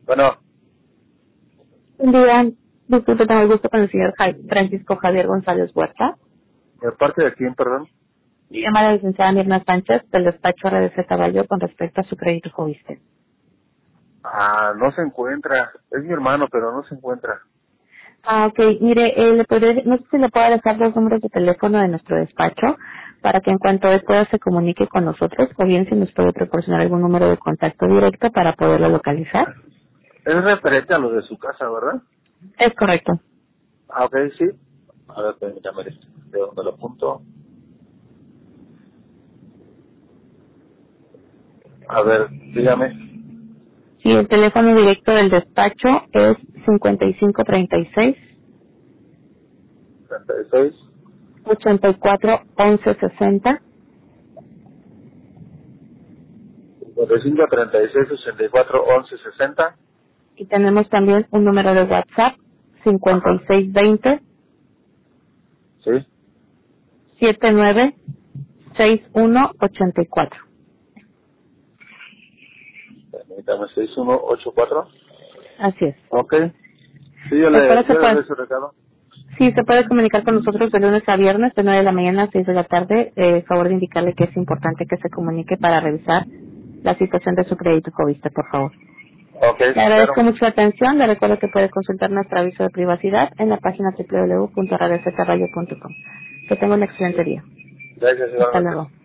Bueno, Buen día. Disculpe, tengo el gusto con el señor Francisco Javier González Huerta. ¿de parte de quién, perdón? Llama a la licenciada Mirna Sánchez del despacho RDC Caballo con respecto a su crédito Joviste. No se encuentra. Es mi hermano, pero no se encuentra. Ok. Mire, no sé si le puedo dejar los números de teléfono de nuestro despacho para que en cuanto él pueda se comunique con nosotros, o bien si nos puede proporcionar algún número de contacto directo para poderlo localizar. Es referente a lo de su casa, ¿verdad? Es correcto. Ok, sí. A ver, permítame, ¿de dónde lo apunto? A ver, dígame. Sí, el teléfono directo del despacho es 5536 36, 84 11 60. 55, 36, 64, 11, 60. Y tenemos también un número de WhatsApp, Ajá, 5620 sí. 796184. Permítame, 6184. Así es. Ok. Sí, yo ¿De acuerdo? le doy su recado. Sí, se puede comunicar con nosotros de lunes a viernes, de 9 de la mañana a 6 de la tarde. Favor de indicarle que es importante que se comunique para revisar la situación de su crédito Joviste, por favor. Ok, Le claro. agradezco mucho la atención. Le recuerdo que puede consultar nuestro aviso de privacidad en la página www.radioccaballo.com. Que tenga un excelente día. Gracias, Hasta igualmente. luego.